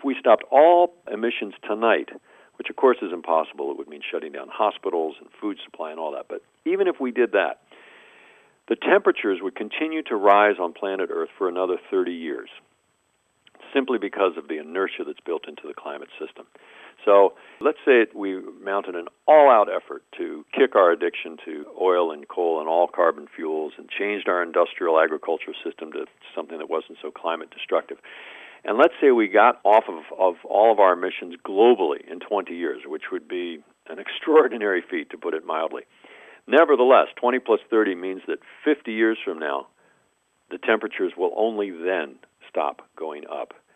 we stopped all emissions tonight, which of course is impossible, it would mean shutting down hospitals and food supply and all that, but even if we did that, the temperatures would continue to rise on planet Earth for another 30 years, simply because of the inertia that's built into the climate system. So let's say we mounted an all-out effort to kick our addiction to oil and coal and all carbon fuels and changed our industrial agriculture system to something that wasn't so climate destructive. And let's say we got off of all of our emissions globally in 20 years, which would be an extraordinary feat, to put it mildly. Nevertheless, 20 plus 30 means that 50 years from now, the temperatures will only then stop going up.